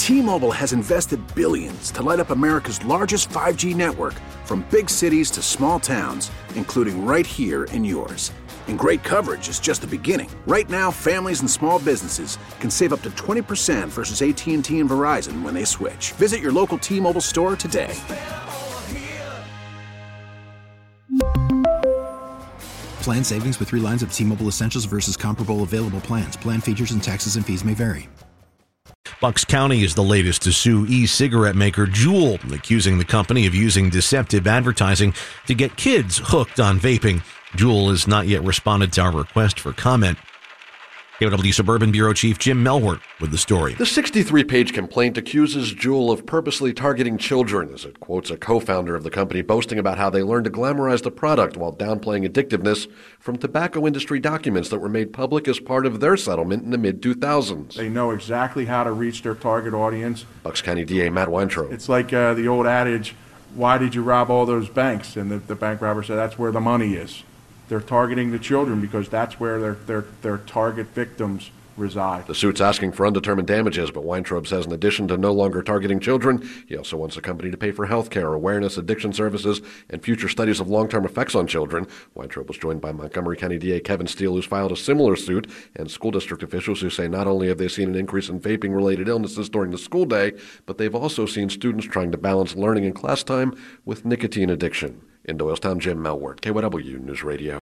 T-Mobile has invested billions to light up America's largest 5G network, from big cities to small towns, including right here in yours. And great coverage is just the beginning. Right now, families and small businesses can save up to 20% versus AT&T and Verizon when they switch. Visit your local T-Mobile store today. Plan savings with 3 lines of T-Mobile Essentials versus comparable available plans. Plan features and taxes and fees may vary. Bucks County is the latest to sue e-cigarette maker Juul, accusing the company of using deceptive advertising to get kids hooked on vaping. Juul has not yet responded to our request for comment. KOW Suburban Bureau Chief Jim Melwert with the story. The 63-page complaint accuses Juul of purposely targeting children, as it quotes a co-founder of the company boasting about how they learned to glamorize the product while downplaying addictiveness from tobacco industry documents that were made public as part of their settlement in the mid-2000s. They know exactly how to reach their target audience. Bucks County DA Matt Weintraub. It's like the old adage, why did you rob all those banks? And the bank robber said, that's where the money is. They're targeting the children because that's where their target victims reside. The suit's asking for undetermined damages, but Weintraub says in addition to no longer targeting children, he also wants the company to pay for health care, awareness, addiction services, and future studies of long-term effects on children. Weintraub was joined by Montgomery County DA Kevin Steele, who's filed a similar suit, and school district officials who say not only have they seen an increase in vaping-related illnesses during the school day, but they've also seen students trying to balance learning and class time with nicotine addiction. In Doylestown, Jim Melwert, KYW News Radio.